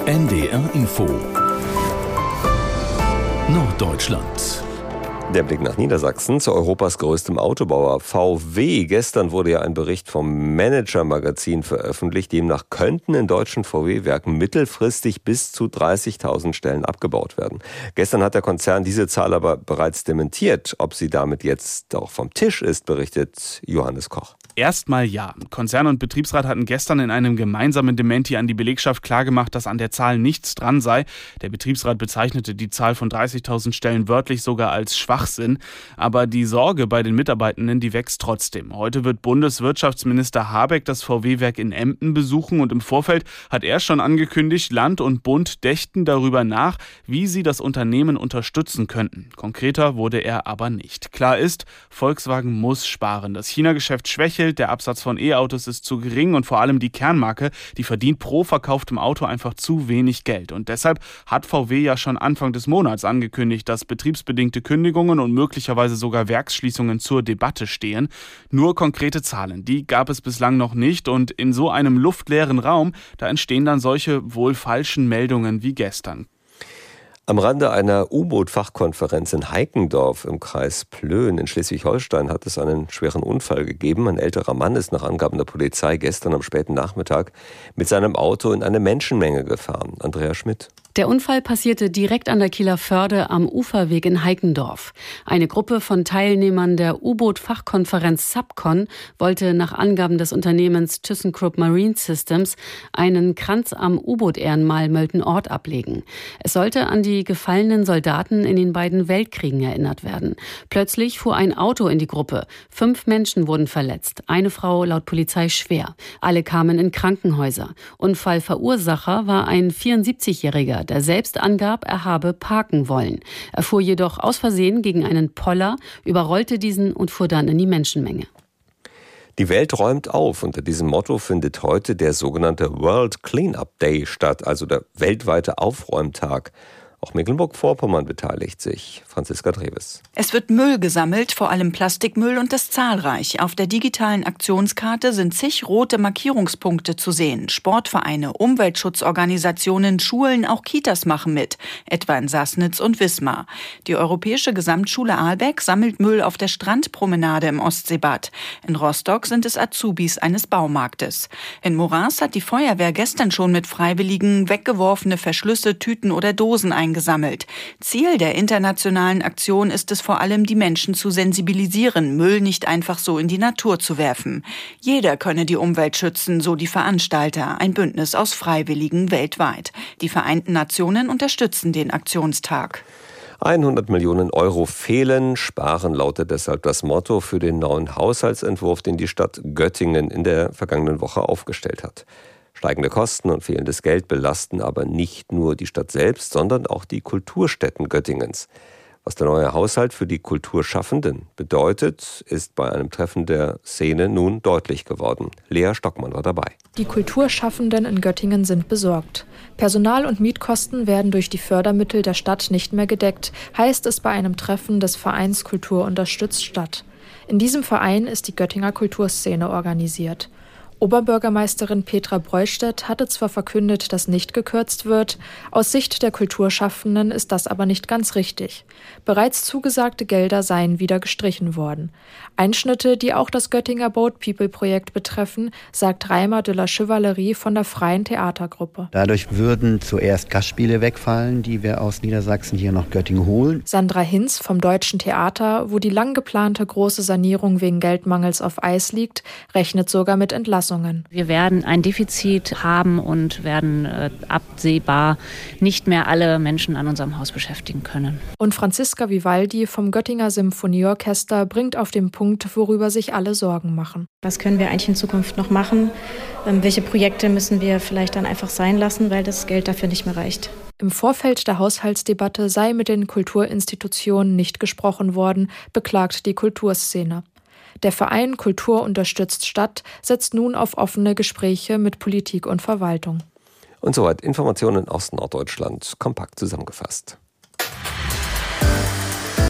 NDR Info Norddeutschland. Der Blick nach Niedersachsen zu Europas größtem Autobauer VW. Gestern wurde ja ein Bericht vom Manager-Magazin veröffentlicht. Demnach könnten in deutschen VW-Werken mittelfristig bis zu 30.000 Stellen abgebaut werden. Gestern hat der Konzern diese Zahl aber bereits dementiert. Ob sie damit jetzt auch vom Tisch ist, berichtet Johannes Koch. Erstmal ja. Konzern und Betriebsrat hatten gestern in einem gemeinsamen Dementi an die Belegschaft klargemacht, dass an der Zahl nichts dran sei. Der Betriebsrat bezeichnete die Zahl von 30.000 Stellen wörtlich sogar als Schwachsinn. Aber die Sorge bei den Mitarbeitenden, die wächst trotzdem. Heute wird Bundeswirtschaftsminister Habeck das VW-Werk in Emden besuchen und im Vorfeld hat er schon angekündigt, Land und Bund dächten darüber nach, wie sie das Unternehmen unterstützen könnten. Konkreter wurde er aber nicht. Klar ist, Volkswagen muss sparen. Das China-Geschäft schwächelt. Der Absatz von E-Autos ist zu gering und vor allem die Kernmarke, die verdient pro verkauftem Auto einfach zu wenig Geld. Und deshalb hat VW ja schon Anfang des Monats angekündigt, dass betriebsbedingte Kündigungen und möglicherweise sogar Werksschließungen zur Debatte stehen. Nur konkrete Zahlen, die gab es bislang noch nicht. Und in so einem luftleeren Raum, da entstehen dann solche wohl falschen Meldungen wie gestern. Am Rande einer U-Boot-Fachkonferenz in Heikendorf im Kreis Plön in Schleswig-Holstein hat es einen schweren Unfall gegeben. Ein älterer Mann ist nach Angaben der Polizei gestern am späten Nachmittag mit seinem Auto in eine Menschenmenge gefahren. Andrea Schmidt. Der Unfall passierte direkt an der Kieler Förde am Uferweg in Heikendorf. Eine Gruppe von Teilnehmern der U-Boot-Fachkonferenz Subcon wollte nach Angaben des Unternehmens ThyssenKrupp Marine Systems einen Kranz am U-Boot-Ehrenmal Mölten-Ort ablegen. Es sollte an die gefallenen Soldaten in den beiden Weltkriegen erinnert werden. Plötzlich fuhr ein Auto in die Gruppe. 5 Menschen wurden verletzt, eine Frau laut Polizei schwer. Alle kamen in Krankenhäuser. Unfallverursacher war ein 74-Jähriger, der selbst angab, er habe parken wollen. Er fuhr jedoch aus Versehen gegen einen Poller, überrollte diesen und fuhr dann in die Menschenmenge. Die Welt räumt auf. Unter diesem Motto findet heute der sogenannte World Cleanup Day statt, also der weltweite Aufräumtag. Auch Mecklenburg-Vorpommern beteiligt sich. Franziska Dreves. Es wird Müll gesammelt, vor allem Plastikmüll, und das zahlreich. Auf der digitalen Aktionskarte sind zig rote Markierungspunkte zu sehen. Sportvereine, Umweltschutzorganisationen, Schulen, auch Kitas machen mit, etwa in Sassnitz und Wismar. Die Europäische Gesamtschule Ahlbeck sammelt Müll auf der Strandpromenade im Ostseebad. In Rostock sind es Azubis eines Baumarktes. In Moraß hat die Feuerwehr gestern schon mit Freiwilligen weggeworfene Verschlüsse, Tüten oder Dosen eingesammelt. Ziel der internationalen Aktion ist es vor allem, die Menschen zu sensibilisieren, Müll nicht einfach so in die Natur zu werfen. Jeder könne die Umwelt schützen, so die Veranstalter, ein Bündnis aus Freiwilligen weltweit. Die Vereinten Nationen unterstützen den Aktionstag. 100 Millionen Euro fehlen. Sparen lautet deshalb das Motto für den neuen Haushaltsentwurf, den die Stadt Göttingen in der vergangenen Woche aufgestellt hat. Steigende Kosten und fehlendes Geld belasten aber nicht nur die Stadt selbst, sondern auch die Kulturstätten Göttingens. Was der neue Haushalt für die Kulturschaffenden bedeutet, ist bei einem Treffen der Szene nun deutlich geworden. Lea Stockmann war dabei. Die Kulturschaffenden in Göttingen sind besorgt. Personal- und Mietkosten werden durch die Fördermittel der Stadt nicht mehr gedeckt, heißt es bei einem Treffen des Vereins Kultur unterstützt Stadt. In diesem Verein ist die Göttinger Kulturszene organisiert. Oberbürgermeisterin Petra Breustedt hatte zwar verkündet, dass nicht gekürzt wird, aus Sicht der Kulturschaffenden ist das aber nicht ganz richtig. Bereits zugesagte Gelder seien wieder gestrichen worden. Einschnitte, die auch das Göttinger Boat People-Projekt betreffen, sagt Reimer de la Chevalerie von der Freien Theatergruppe. Dadurch würden zuerst Gastspiele wegfallen, die wir aus Niedersachsen hier nach Göttingen holen. Sandra Hinz vom Deutschen Theater, wo die lang geplante große Sanierung wegen Geldmangels auf Eis liegt, rechnet sogar mit Entlassungen. Wir werden ein Defizit haben und werden absehbar nicht mehr alle Menschen an unserem Haus beschäftigen können. Und Franziska Vivaldi vom Göttinger Symphonieorchester bringt auf den Punkt, worüber sich alle Sorgen machen. Was können wir eigentlich in Zukunft noch machen? Welche Projekte müssen wir vielleicht dann einfach sein lassen, weil das Geld dafür nicht mehr reicht? Im Vorfeld der Haushaltsdebatte sei mit den Kulturinstitutionen nicht gesprochen worden, beklagt die Kulturszene. Der Verein Kultur unterstützt Stadt setzt nun auf offene Gespräche mit Politik und Verwaltung. Und soweit Informationen aus Norddeutschland, kompakt zusammengefasst.